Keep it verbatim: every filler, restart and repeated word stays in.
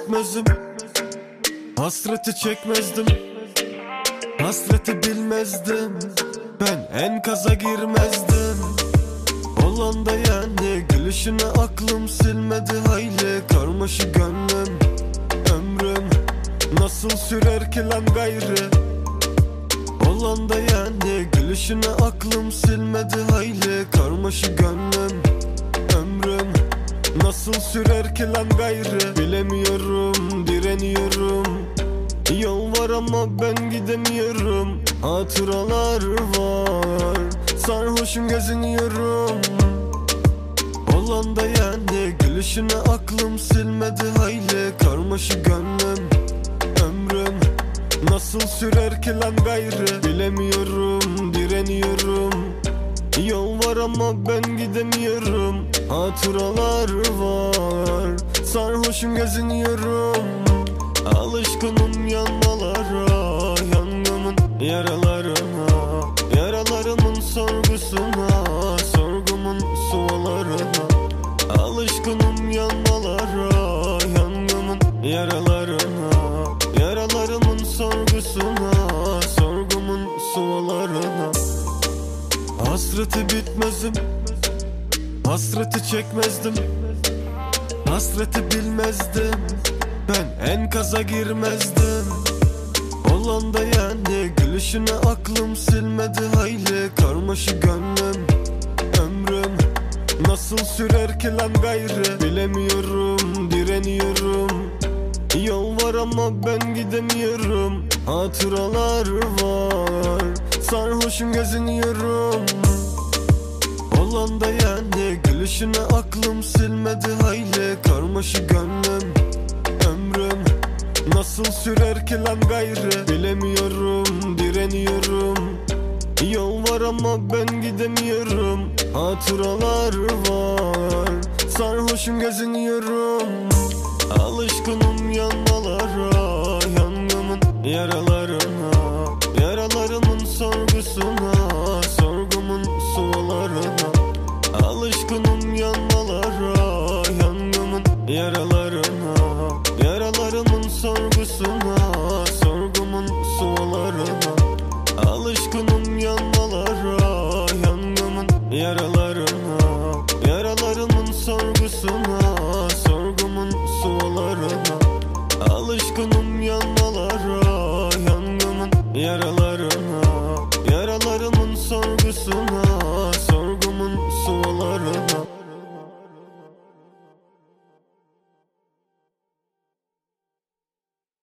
bitmezdim, hasreti çekmezdim, hasreti bilmezdim, ben enkaza girmezdim. Olan da yani gülüşüne aklım silmedi hayli karmaşık gönlüm. Ömrüm nasıl sürer ki lan gayrı. Olan da yani gülüşüne aklım silmedi hayli karmaşık gönlüm. Ömrüm nasıl sürer ki lan gayrı. Bilemiyorum, direniyorum. Yol var ama ben gidemiyorum. Hatıralar var, sarhoşum geziniyorum. Olan da yani gülüşüne aklım silmedi hayli karmaşık gönlüm. Ömrüm nasıl sürer ki lan gayrı. Bilemiyorum, direniyorum. Yol var ama ben gidemiyorum. Hatıralar var, sarhoşum geziniyorum. Alışkınım yanmalara, yangımın yaralarına, yaralarımın sorgusuna, sorgumun sualarına. Alışkınım yanmalara, yangımın yaralarına, yaralarımın sorgusuna, sorgumun sualarına. Hasreti bitmezdim, hasreti çekmezdim, hasreti bilmezdim, ben enkaza girmezdim. Olan da yani gülüşüne aklım silmedi hayli karmaşık gönlüm. Ömrüm nasıl sürer ki lan gayrı. Bilemiyorum, direniyorum. Yol var ama ben gidemiyorum. Hatıralar var, sarhoşum geziniyorum. Olan da yani gülüşüne aklım silmedi hayli karmaşık gönlüm. Ömrüm nasıl sürer ki lan gayrı. Bilemiyorum, direniyorum. Yol var ama ben gidemiyorum. Hatıralar var, sarhoşum geziniyorum. Alışkınım yanmalara, yangımın yaralarına, yaralarımın sorgusuna, sorgumun sualarına. Alışkınım yanmalara, yangımın yaralarına, yaralarımın sorgusuna, sorgumun sualarına. Alışkınım yanmalara, yangımın yaralarına, yaralarımın sorgusuna, sorgumun sualarına. Alışkınım yanmalara, yangımın yaralarına.